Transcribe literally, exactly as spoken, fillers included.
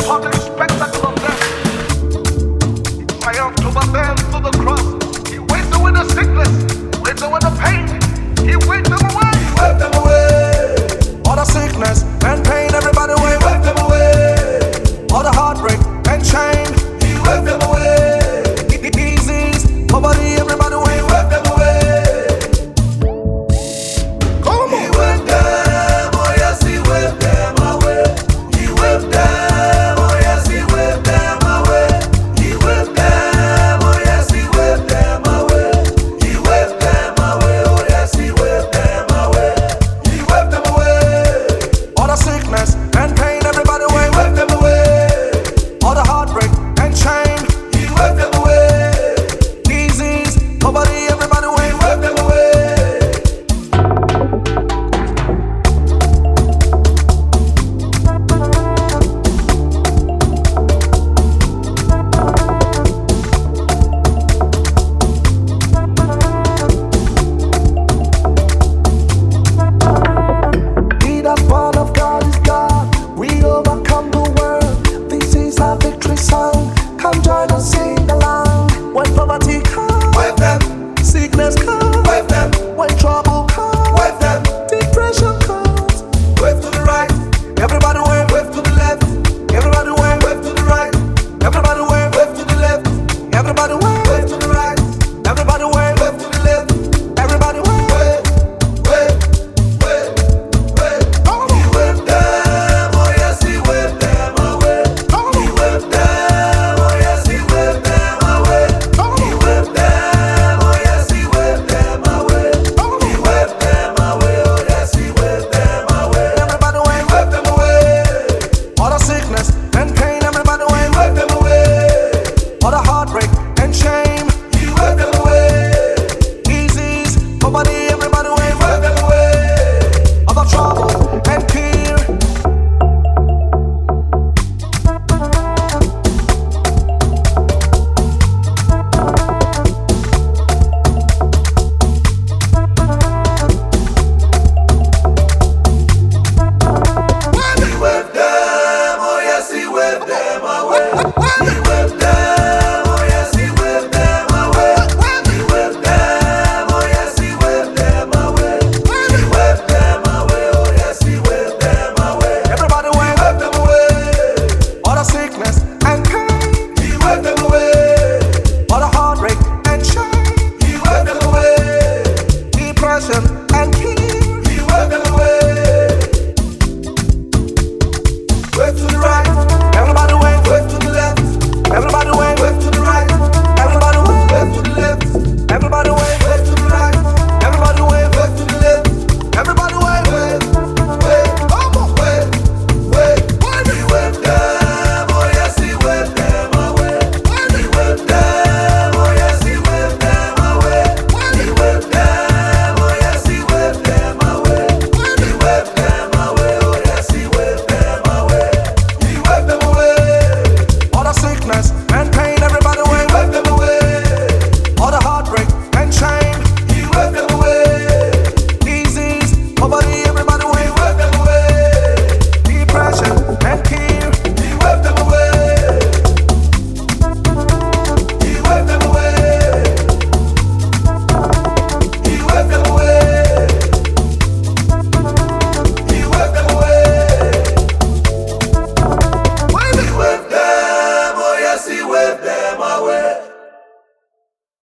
public spectacle of death. He triumphed over them through the cross. He went away the sickness, went away the pain. He went them away. He wiped them away. All the sickness and pain, everybody away. He wiped them away. All the heartbreak and shame. He wiped them away. Disease, poverty, everybody away. He wiped them away. Come on. He wiped them, oh yes, he wiped them away. He wiped them, oh yes, he wiped them away. He wiped them, oh yes, he wiped them away. He wiped them away, oh yes, he wiped them away. He wiped them away. All the sickness and pain, everybody away. He wiped them away. All the heartbreak and shame. He wiped them away. Disease, poverty, everybody away. He wiped them away. He that born of God is God. We overcome the world. This is our victory song. Come join us, sing along. When poverty comes, wipe them. Sickness comes, wipe them. When trouble comes, wipe them. Depression comes, wave to the right. Everybody wave, wave to the left. Everybody wave, wave to the right. Everybody wave, wave to the left. Everybody wave, wave to the right. Everybody wave, wave to the left. Everybody wave, wave, wave, wave, wave. He waved them, oh yes, he waved them away. He waved them, oh yes, he waved them away. He waved them, oh yes, he waved them away. He waved them away, oh yes, he waved them away. Everybody wave, wave them away. All the sickness and pain, everybody wave, wave them away. All the heartbreak and shame, he waved them away. Disease, poverty, everybody wave, wave them away. All the trouble and fear. He waved them, oh yes, he waved them away. He